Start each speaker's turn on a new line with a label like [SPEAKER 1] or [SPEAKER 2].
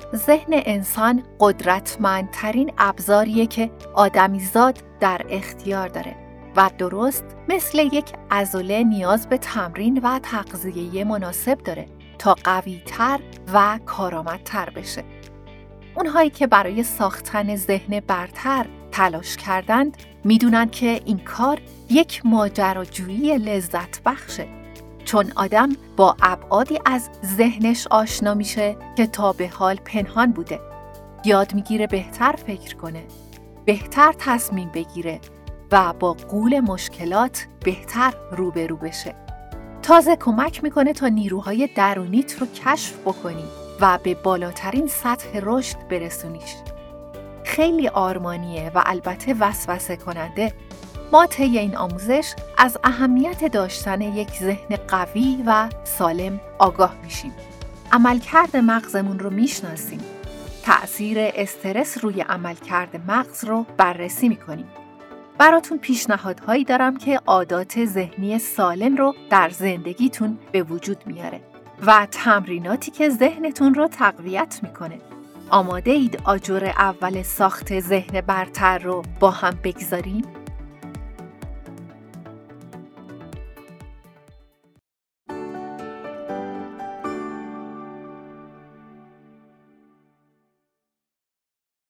[SPEAKER 1] ذهن انسان قدرتمندترین ابزاریه که آدمیزاد در اختیار داره و درست مثل یک عضله نیاز به تمرین و تغذیه مناسب داره تا قوی‌تر و کارآمدتر بشه. اونهایی که برای ساختن ذهن برتر تلاش کردند میدونن که این کار یک ماجراجویی لذت بخشه، چون آدم با ابعادی از ذهنش آشنا میشه که تا به حال پنهان بوده. یاد میگیره بهتر فکر کنه، بهتر تصمیم بگیره و با غول مشکلات بهتر روبرو بشه. تازه کمک میکنه تا نیروهای درونیت رو کشف بکنی و به بالاترین سطح رشد برسونیش. خیلی آرمانیه و البته وسوسه کننده. ما طی این آموزش از اهمیت داشتن یک ذهن قوی و سالم آگاه میشیم. عملکرد مغزمون رو میشناسیم. تأثیر استرس روی عملکرد مغز رو بررسی میکنیم. براتون پیشنهادهایی دارم که عادات ذهنی سالم رو در زندگیتون به وجود میاره و تمریناتی که ذهنتون رو تقویت میکنه. آماده اید آجر اول ساخت ذهن برتر رو با هم بگذاریم؟